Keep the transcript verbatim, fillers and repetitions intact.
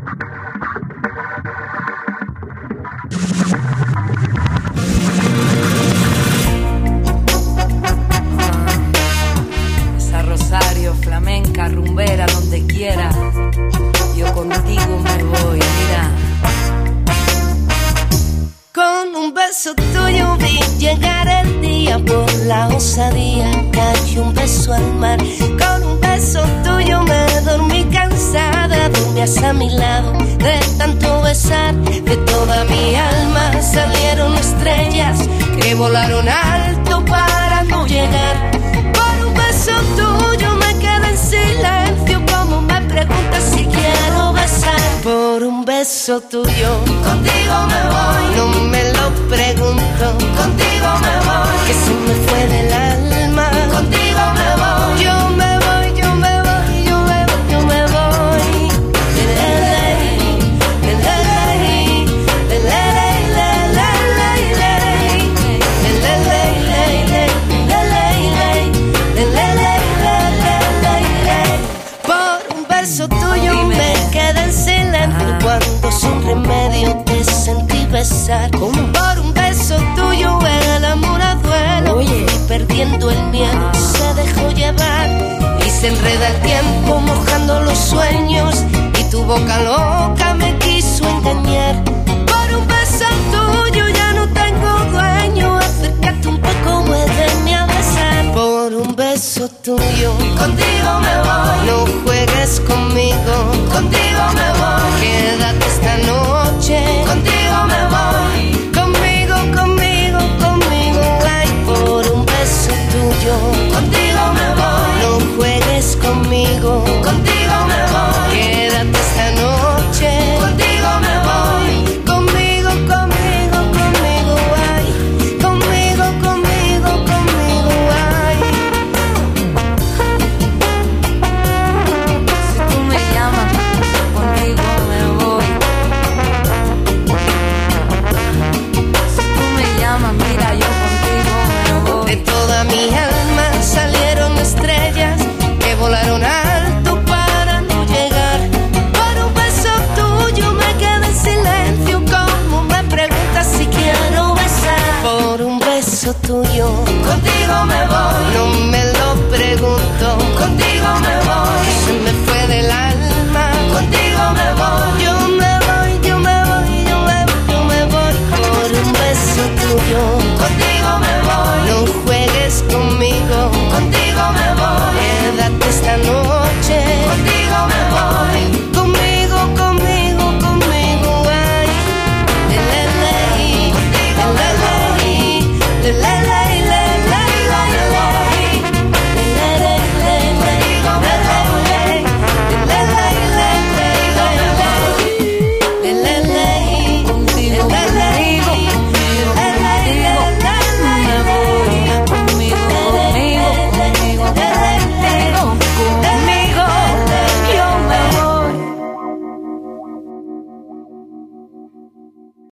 Esa Rosario, flamenca, rumbera, donde quiera, yo contigo me voy, mira. Con un beso tuyo vi llegar el día, por la osadía cayó un beso al mar. Con un beso tuyo me dormí cansada, dormías a mi lado de tanto besar. De toda mi alma salieron estrellas que volaron alto para no llegar. Por un beso tuyo me quedé en silencio, como me preguntas si quiero besar. Por un beso tuyo contigo me voy, no me lo pregunto, contigo me voy, que se me fue del alma, contigo me voy, yo me voy, yo me voy, yo me voy, yo me voy. Por un beso tuyo me quedé en silencio, cuando sin remedio te sentí besar. ¿Cómo? Por un beso tuyo el amor a duelo, oye, y perdiendo el miedo se dejó llevar. Y se enreda el tiempo mojando los sueños, y tu boca lo